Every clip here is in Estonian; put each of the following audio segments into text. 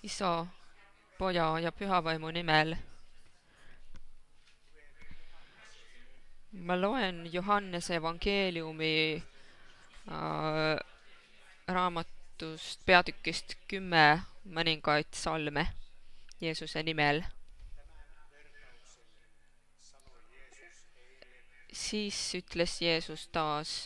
Isa, Poja ja Pühavaimu nimel. Ma loen Johannese evangeeliumi raamatust peatükist 10 mõningaid salme Jeesuse nimel. Siis ütles Jeesus taas: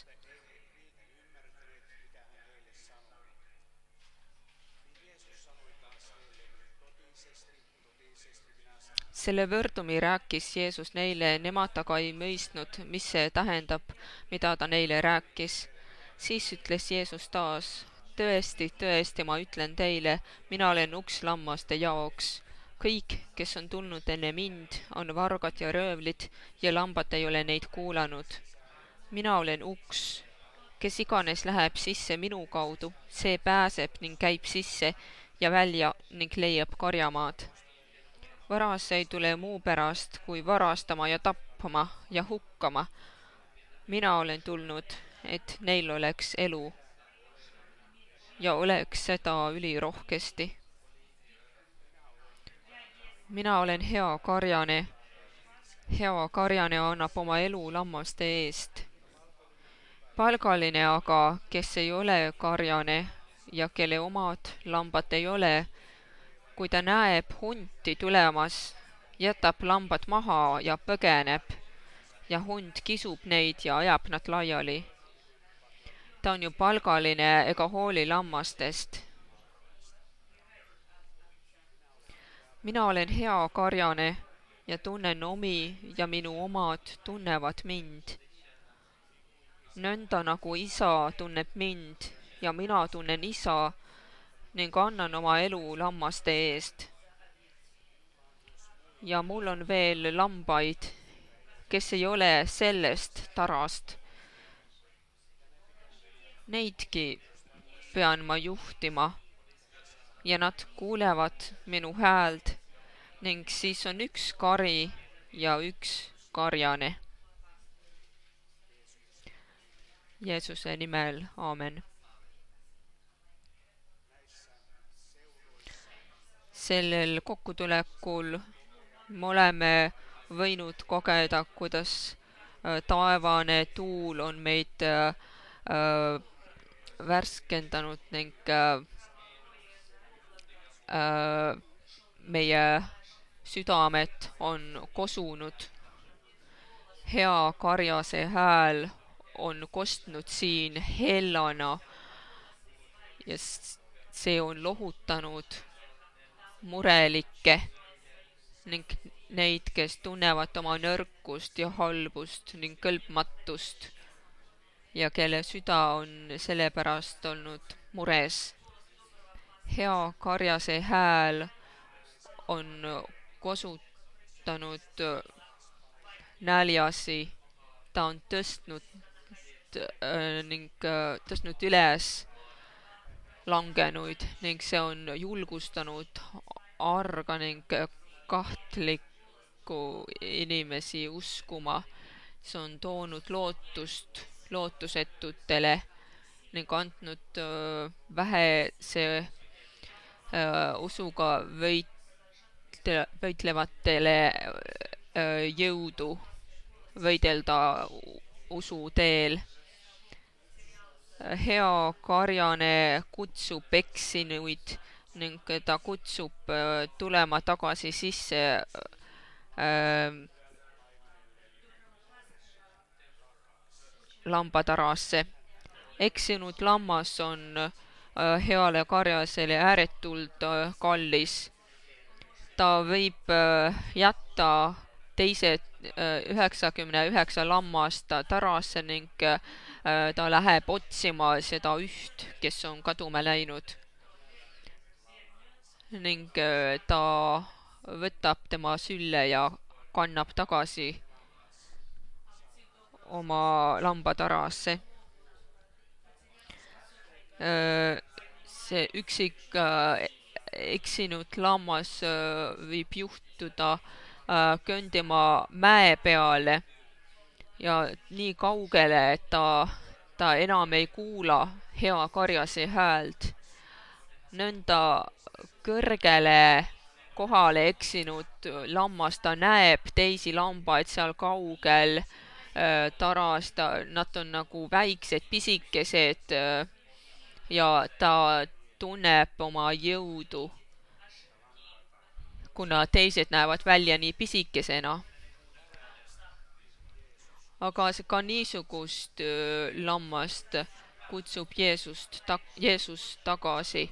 Selle võrdumi rääkis Jeesus neile, nemad aga ei mõistnud, mis see tähendab, mida ta neile rääkis. Siis ütles Jeesus taas: Tõesti, tõesti, ma ütlen teile, mina olen uks lammaste jaoks. Kõik, kes on tulnud enne mind, on vargad ja röövlid ja lambad ei ole neid kuulanud. Mina olen uks. Kes iganes läheb sisse minu kaudu, see pääseb ning käib sisse ja välja ning leiab karjamaad. Varas ei tule muu pärast, kui varastama ja tappama ja hukkama. Mina olen tulnud, et neil oleks elu ja oleks seda ülirohkesti. Mina olen hea karjane. Hea karjane annab oma elu lammaste eest. Palgaline aga, kes ei ole karjane ja kelle omad lambad ei ole, kui ta näeb hunti tulemas, jätab lambad maha ja põgeneb, ja hunt kisub neid ja ajab nad laiali. Ta on ju palgaline ega hooli lammastest. Mina olen hea karjane ja tunnen omi ja minu omad tunnevad mind. Nõnda nagu isa tunneb mind ja mina tunnen isa ning annan oma elu lammaste eest. Ja mul on veel lambaid, kes ei ole sellest tarast. Neidki pean ma juhtima ja nad kuulevad minu häält ning siis on üks kari ja üks karjane. Jeesuse nimel, aamen. Sellel kokkutulekul me oleme võinud kogeda, kuidas taevane tuul on meid värskendanud ning meie südamed on kosunud. Hea karjase hääl on kostnud siin hellana ja see on lohutanud murelikke ning neid, kes tunnevad oma nõrkust ja halbust ning kõlbmatust ja kelle süda on sellepärast olnud mures. Hea karjase hääl on kosutanud näljasi, ta on tõstnud üles langenuid ning see on julgustanud arga ning kahtlikku inimesi uskuma. See on toonud lootust lootusetutele ning andnud vähese usuga võitlevatele jõudu võidelda usu teel. Hea karjane kutsub eksinuid ning ta kutsub tulema tagasi sisse lambatarasse. Eksinud lammas on heale karjasele ääretult kallis. Ta võib jätta teised 99 lammast tarasse ning ta läheb otsima seda üht, kes on kaduma läinud. Ning ta võtab tema sülle ja kannab tagasi oma lambatarasse. See üksik eksinud lammas võib juhtuda kõndima mäe peale ja nii kaugele, et ta enam ei kuula hea karjase häält. nõnda kõrgele kohale eksinud lammas, ta näeb teisi lambaid seal kaugel taras, nad on nagu väiksed, pisikesed ja ta tunneb oma jõudu, kuna teised näevad välja nii pisikesena. Aga ka niisugust lammast kutsub Jeesus tagasi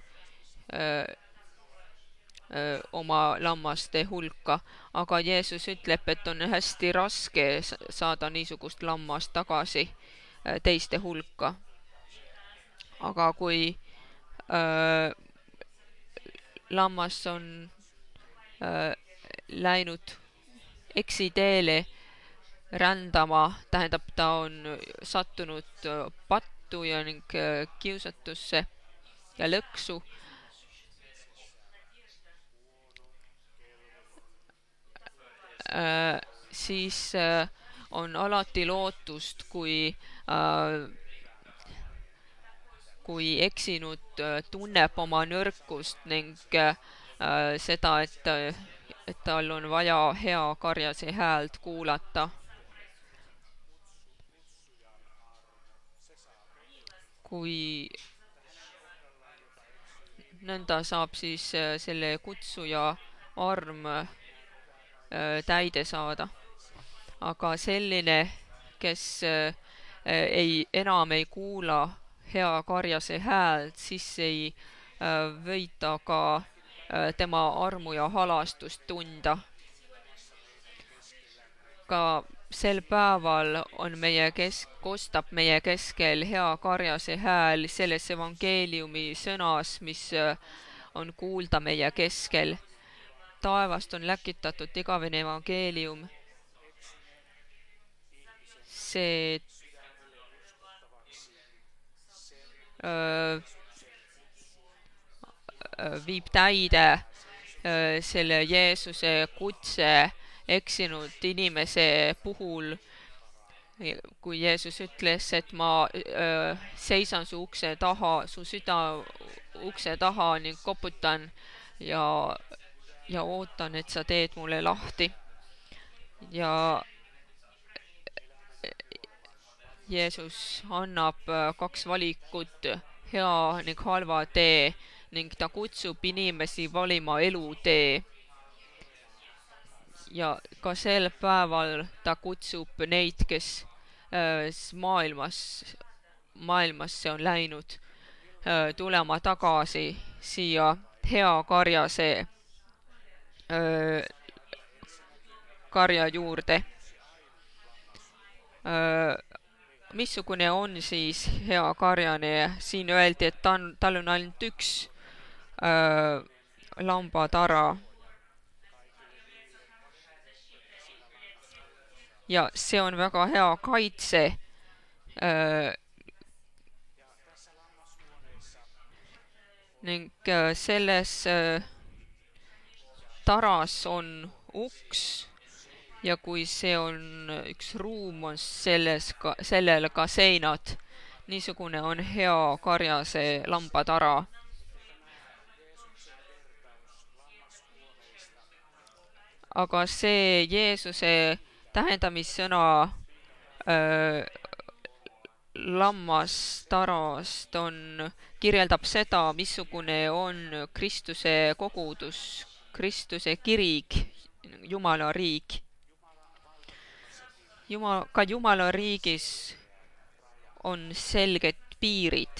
oma lammaste hulka, aga Jeesus ütleb, et on hästi raske saada niisugust lammast tagasi teiste hulka. Aga kui lammas on läinud eksiteele rändama, tähendab, ta on sattunud pattu ja ning kiusatusse ja lõksu, siis on alati lootust, kui eksinud tunneb oma nõrkust ning seda, et tal on vaja hea karjase häält kuulata. Kui nõnda saab siis selle kutsuja arm täide saada. Aga selline, kes enam ei kuula hea karjase häält, siis ei võita ka tema armu ja halastust tunda. Ka sel päeval on kostab meie keskel hea karjase hääl selles evangeeliumi sõnas, mis on kuulda meie keskel. Taevast on läkitatud igavene evangeelium. See viib täide selle Jeesuse kutse eksinud inimese puhul, kui Jeesus ütles, et ma seisan su ukse taha, su süda ukse taha ning koputan ja ootan, et sa teed mulle lahti. Ja Jeesus annab 2 valikut, hea ning halva tee, ning ta kutsub inimesi valima elutee. Ja ka sel päeval ta kutsub neid, kes maailmasse on läinud, tulema tagasi siia hea karjase karja juurde. Missugune on siis hea karjane? Siin öeldi, et tal on ainult üks lambatara. Ja see on väga hea kaitse ning selles taras on uks ja kui see on üks ruum, on sellel ka seinad. Niisugune on hea karjase lambatara. Aga see Jeesuse tähendamissõna lammastarast kirjeldab seda, missugune on Kristuse kogudus, Kristuse kirik, Jumala riik. Ka Jumala riigis on selged piirid.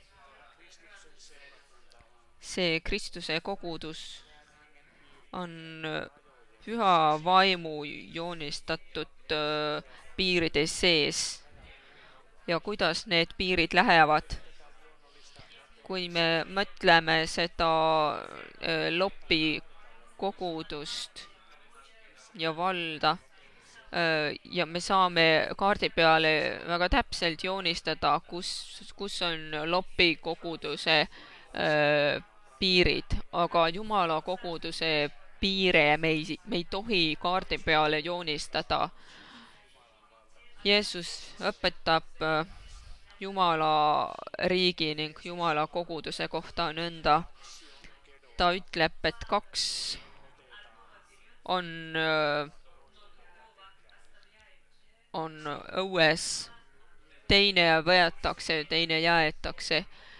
See Kristuse kogudus on püha vaimu joonistatud piiride sees. Ja kuidas need piirid lähevad? Kui me mõtleme seda Loppi kogudust ja valda, ja me saame kaardi peale väga täpselt joonistada, kus on Loppi koguduse piirid, aga Jumala koguduse piire me ei tohi kaardi peale joonistada. Jeesus õpetab Jumala riigi ning Jumala koguduse kohta nõnda. Ta ütleb, et kaks on, on õues, teine võetakse, teine jäetakse.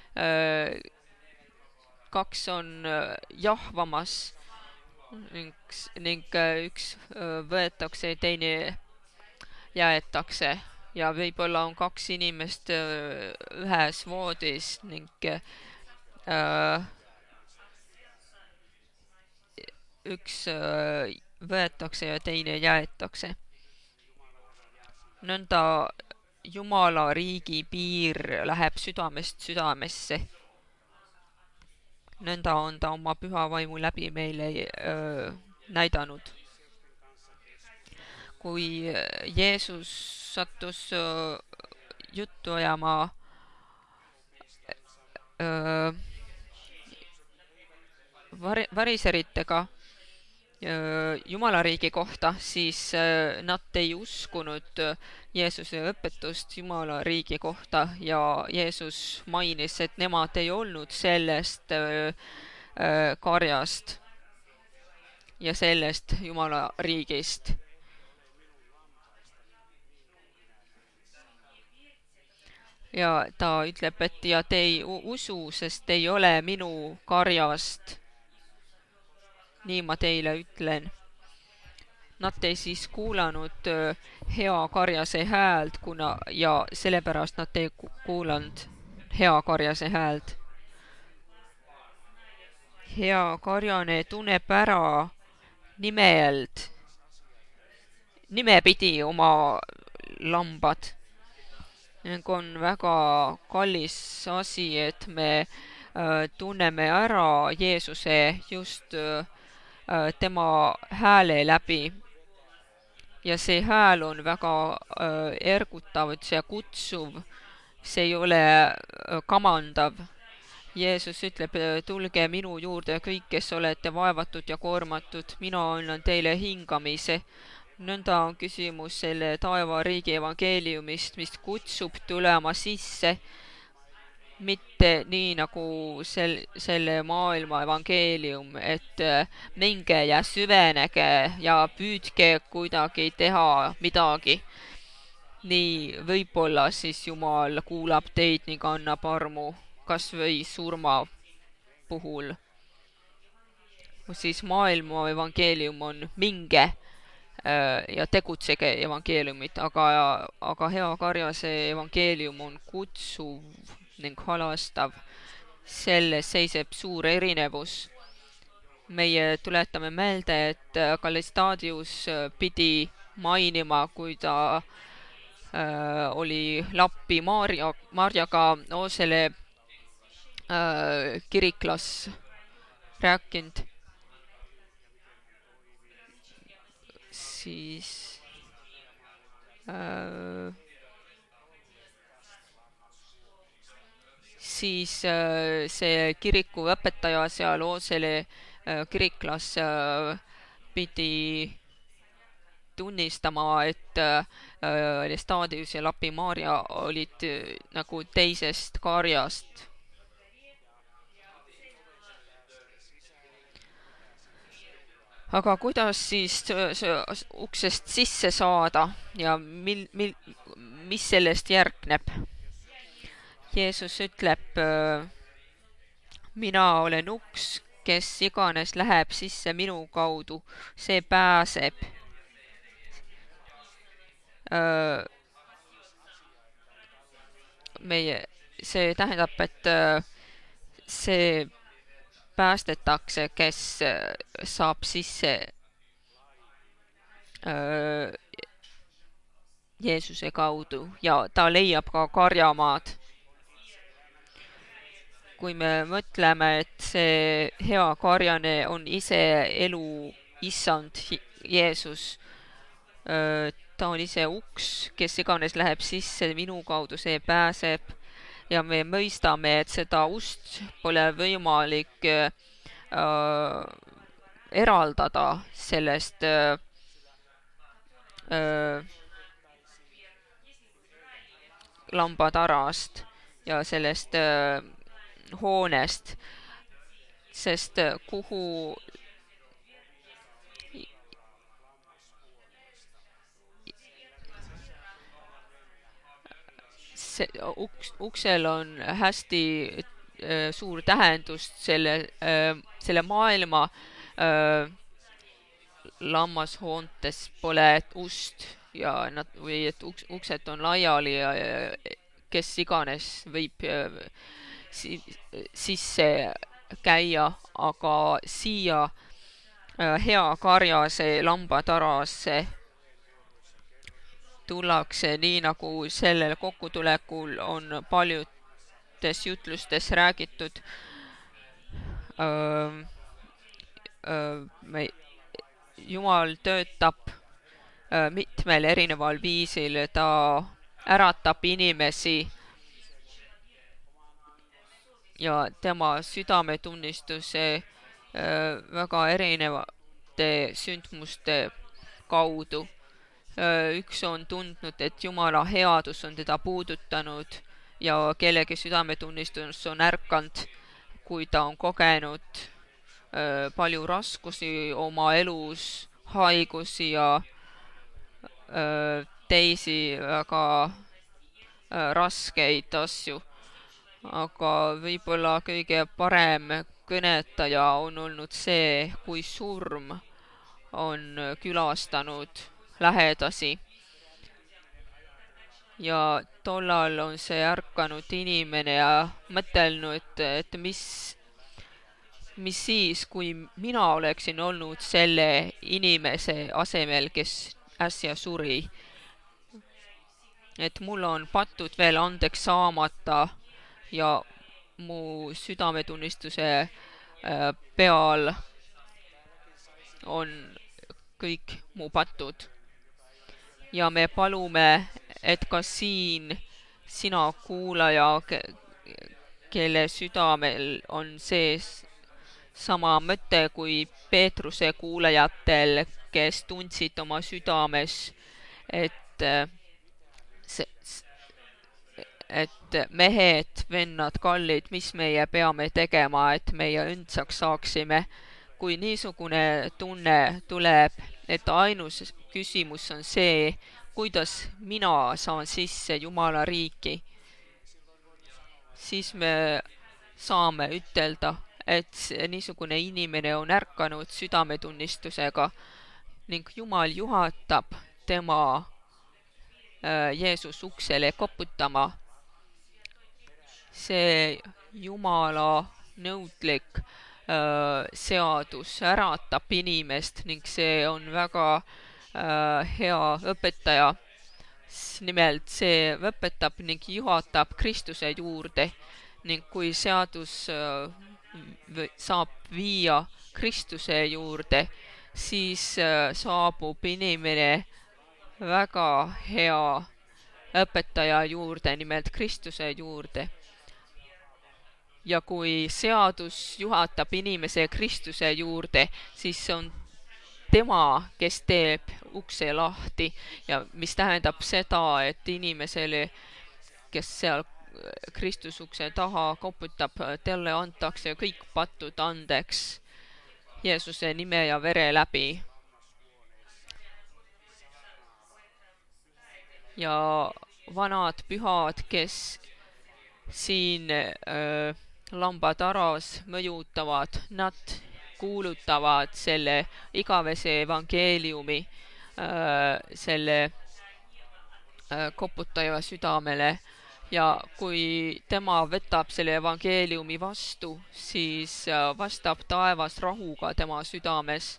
Kaks on jahvamas ning üks võetakse, teine jäetakse. Ja võib-olla on kaks inimest ühes voodis ning üks võetakse ja teine jäetakse. Nõnda Jumala riigi piir läheb südamest südamesse. Nõnda on ta oma püha vaimu läbi meile näidanud. Kui Jeesus sattus juttu ajama variseritega Jumala riigi kohta, siis nad ei uskunud Jeesuse õpetust Jumala riigi kohta ja Jeesus mainis, et nemad ei olnud sellest karjast ja sellest Jumala riigist. Ja ta ütleb, et ja te ei usu, sest ei ole minu karjast. Nii ma teile ütlen. Nad ei siis kuulanud hea karjase häält, ja sellepärast nad ei kuulanud hea karjase häält. Hea karjane tunneb ära nimepidi oma lambad. On väga kallis asi, et me tunneme ära Jeesuse just tema hääle läbi. Ja see hääl on väga ergutav, see kutsuv, see ei ole kamandav. Jeesus ütleb, tulge minu juurde kõik, kes olete vaevatud ja koormatud, mina annan teile hingamise. Nõnda on küsimus selle taevariigi evangeeliumist, mis kutsub tulema sisse, mitte nii nagu selle maailma evangeelium, et minge ja süvenege ja püüdke kuidagi teha midagi. Nii võib-olla siis Jumal kuulab teid ning annab armu kas või surma puhul. Siis maailma evangeelium on minge ja tegutsege evangeeliumit, aga hea karjase evangeelium on kutsuv ning halastav. Selles seiseb suur erinevus. Meie tuletame meelde, et Kallistadius pidi mainima, kui ta oli Lappi Marjaga Oosele kiriklas rääkinud. Siis see kiriku õpetaja seal Oosele kiriklas pidi tunnistama, et Lestadius ja Lapi Maarja olid nagu teisest karjast. Aga kuidas siis uksest sisse saada ja mis sellest järgneb? Jeesus ütleb, mina olen uks, kes iganes läheb sisse minu kaudu, see pääseb. See tähendab, et see päästetakse, kes saab sisse Jeesuse kaudu ja ta leiab ka karjamaad. Kui me mõtleme, et see hea karjane on ise elu issand Jeesus, ta on ise uks, kes iganes läheb sisse minu kaudu, see pääseb. Ja me mõistame, et seda ust pole võimalik eraldada sellest lambatarast ja sellest hoonest, sest kuhu see uksel on hästi suur tähendus selle maailma lammashoontes pole ust ja nad või et uksed on laiali ja kes iganes võib sisse käia, aga siia hea karjase lambatarasse tullakse nii, nagu sellel kokkutulekul on paljudes jutlustes räägitud. Me, Jumal töötab mitmel erineval viisil, ta äratab inimesi ja tema südametunnistuse väga erinevate sündmuste kaudu. Üks on tundnud, et Jumala headus on teda puudutanud ja kellegi südametunnistus on ärkanud, kui ta on kogenud palju raskusi oma elus, haigusi ja teisi väga raskeid asju. Aga võib-olla kõige parem kõnetaja on olnud see, kui surm on külastanud lähedasi. Ja tollal on see ärkanud inimene ja mõtelnud, et mis siis, kui mina oleksin olnud selle inimese asemel, kes äsja suri. Et mul on patud veel andeks saamata ja mu südametunnistuse peal on kõik mu patud. Ja me palume, et ka siin sina kuulaja, kelle südamel on sees sama mõte kui Peetruse kuulajatel, kes tundsid oma südames, et et mehed, vennad, kallid, mis meie peame tegema, et meie õndsaks saaksime. Kui niisugune tunne tuleb, et ainus küsimus on see, kuidas mina saan sisse Jumala riiki, siis me saame ütelda, et niisugune inimene on ärkanud südametunnistusega ning Jumal juhatab tema Jeesus uksele koputama. See Jumala nõudlik seadus äratab inimest ning see on väga hea õpetaja. Nimelt see õpetab ning juhatab Kristuse juurde ning kui seadus saab viia Kristuse juurde, siis saabub inimene väga hea õpetaja juurde, nimelt Kristuse juurde. Ja kui seadus juhatab inimese Kristuse juurde, siis see on tema, kes teeb ukse lahti ja mis tähendab seda, et inimesele, kes seal Kristusukse taha koputab, talle antakse kõik patud andeks Jeesuse nime ja vere läbi. Ja vanad pühad, kes siin lambataras mõjutavad, nad kuulutavad selle igavese evangeeliumi selle koputaja südamele ja kui tema võtab selle evangeeliumi vastu, siis vastab taevas rahuga tema südames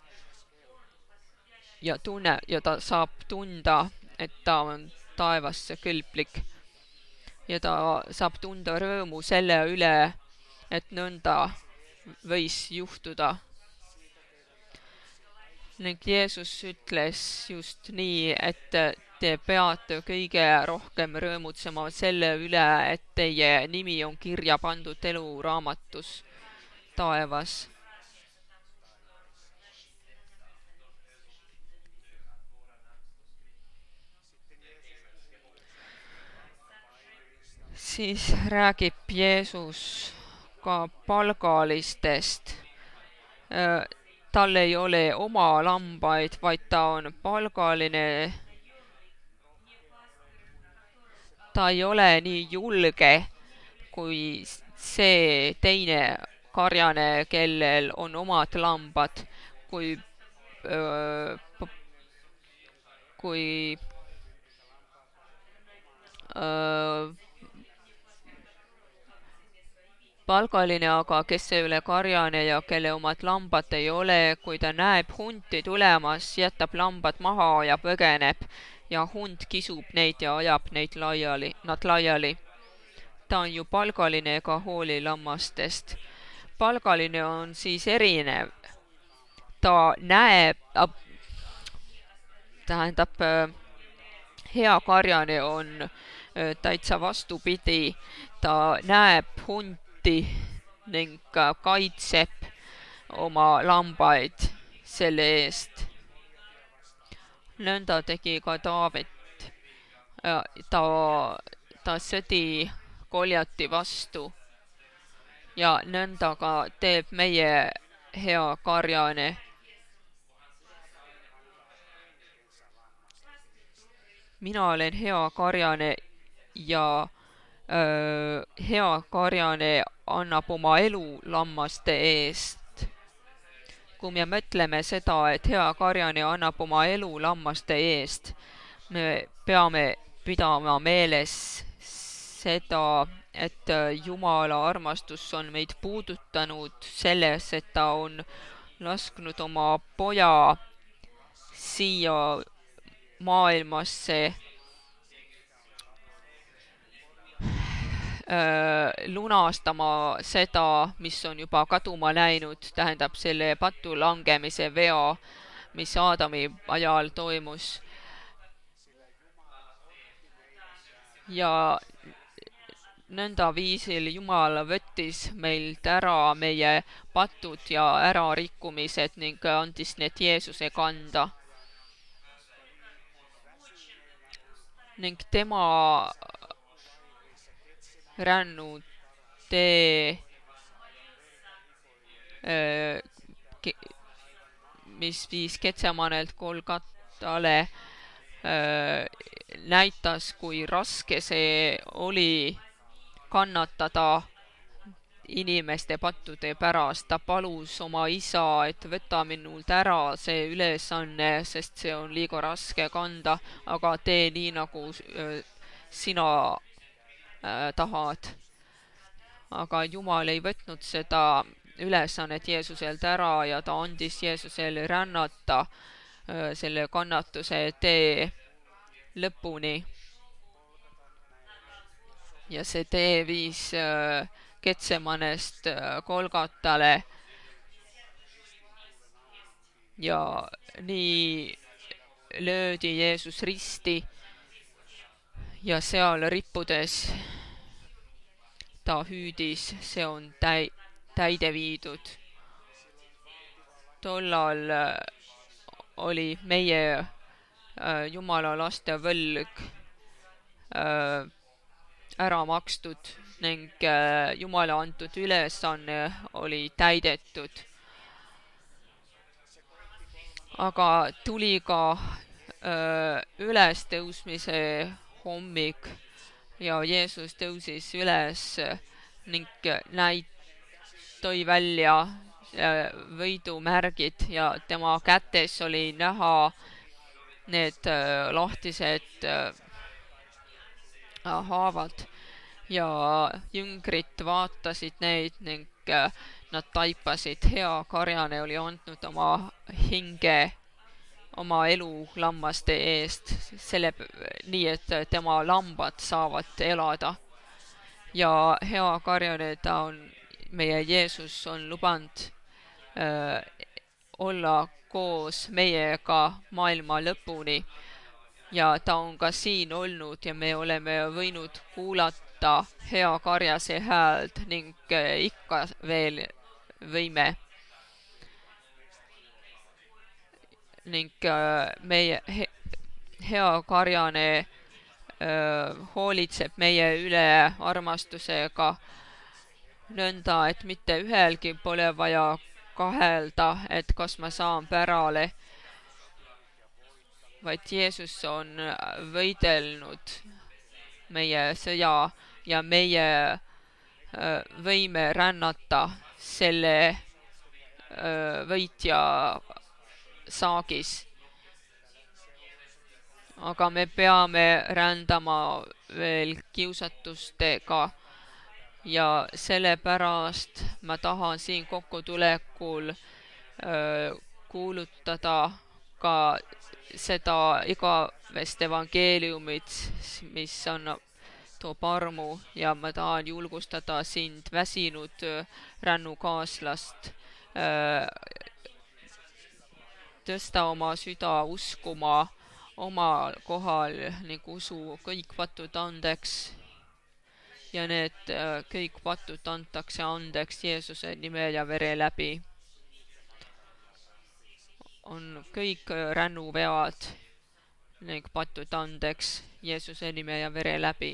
ja ta saab tunda, et ta on taevasse kõlblik ja ta saab tunda rõõmu selle üle, et nõnda võis juhtuda. Ning Jeesus ütles just nii, et te peate kõige rohkem rõõmutsema selle üle, et teie nimi on kirja pandud eluraamatus taevas. siis räägib Jeesus ka palgalistest. Tal ei ole oma lambaid, vaid ta on palgaline. Ta ei ole nii julge kui see teine karjane, kellel on omad lambad, kui kui öö, palgaline aga, kes ei ole karjane ja kelle omad lambad ei ole, kui ta näeb hunti tulemas, jätab lambad maha ja põgeneb ja hunt kisub neid ja ajab nad laiali. Ta on ju palgaline ega hooli lammastest. Palgaline on siis erinev. Ta näeb, tähendab, hea karjane on täitsa vastupidi. Ta näeb hunti ning kaitseb oma lambaid selle eest. Nõnda tegi ka Taavet. Ta sõdi Goljati vastu ja nõnda ka teeb meie hea karjane. Mina olen hea karjane ja hea karjane annab oma elu lammaste eest. Kui me mõtleme seda, et hea karjane annab oma elu lammaste eest, me peame pidama meeles seda, et Jumala armastus on meid puudutanud selles, et ta on lasknud oma poja siia maailmasse lunastama seda, mis on juba kaduma läinud, tähendab selle patu langemise vea, mis Aadami ajal toimus. Ja nõnda viisil Jumal võttis meilt ära meie patud ja ärarikkumised ning andis need Jeesuse kanda. Ning tema rännutee, mis viis Getsemanelt Golgatale, näitas, kui raske see oli kannatada inimeste pattude pärast. Ta palus oma isa, et võta minult ära see ülesanne, sest see on liiga raske kanda, aga tee nii, nagu sina tahad. Aga Jumal ei võtnud seda ülesannet Jeesuselt ära ja ta andis Jeesusele rännata selle kannatuse tee lõpuni. Ja see tee viis Getsemanest Golgatale. Ja nii löödi Jeesus risti ja seal rippudes ta hüüdis, see on täide viidud. Tollal oli meie Jumala laste võlg ära makstud ning Jumala antud ülesanne oli täidetud. Aga tuli ka ülestõusmise hommik ja Jeesus tõusis üles ning tõi välja võidumärgid ja tema kätes oli näha need lahtised haavad ja jüngrid vaatasid neid ning nad taipasid, hea karjane oli andnud oma hinge, oma elu lammaste eest, nii et tema lambad saavad elada. Ja hea karjane, ta on, meie Jeesus on lubanud olla koos meiega maailma lõpuni ja ta on ka siin olnud ja me oleme võinud kuulata hea karjase häält ning ikka veel võime. Ning meie hea karjane hoolitseb meie üle armastusega, nõnda, et mitte ühelgi pole vaja kahelda, et kas ma saan pärale, vaid Jeesus on võidelnud meie sõja ja meie võime rännata selle võitja saagis. Aga me peame rändama veel kiusatustega ja sellepärast ma tahan siin kokkutulekul kuulutada ka seda igavest evangeeliumit, mis toob armu, ja ma tahan julgustada sind, väsinud rännukaaslast, tõsta oma süda uskuma omal kohal ning usu kõik patud andeks, ja need kõik patud antakse andeks Jeesuse nime ja vere läbi. On kõik rännuvead ning patud andeks Jeesuse nime ja vere läbi.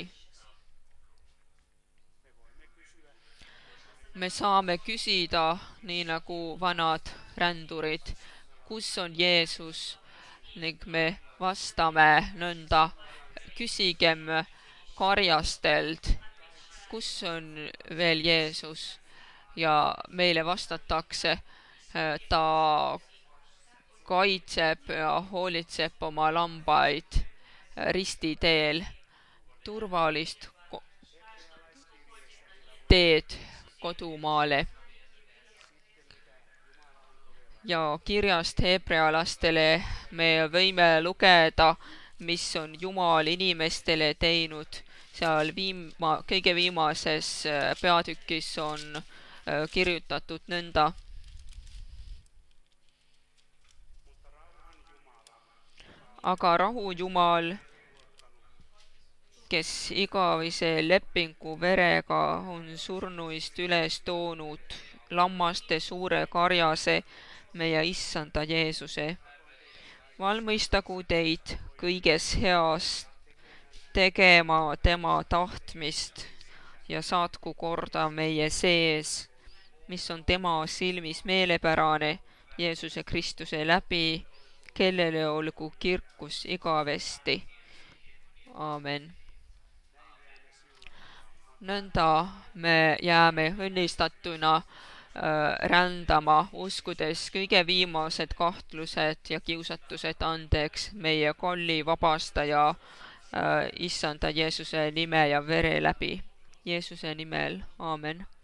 Me saame küsida, nii nagu vanad rändurid, kus on Jeesus, ning me vastame nõnda, küsigem karjastelt, kus on veel Jeesus, ja meile vastatakse, ta kaitseb ja hoolitseb oma lambaid ristiteel, turvalist teed kodumaale. Ja kirjast heebrealastele me võime lugeda, mis on Jumal inimestele teinud. Seal kõige viimases peatükis on kirjutatud nõnda. Aga rahu Jumal, kes igavese lepingu verega on surnuist üles toonud lammaste suure karjase, meie issanda Jeesuse, valmistagu teid kõiges heas tegema tema tahtmist ja saatku korda meie sees, mis on tema silmis meelepärane Jeesuse Kristuse läbi, kellele olgu kirkus igavesti. Aamen. Nõnda me jääme õnnistatuna rändama, uskudes kõige viimased kahtlused ja kiusatused andeks meie kalli vabastaja issanda Jeesuse nime ja vere läbi. Jeesuse nimel, aamen.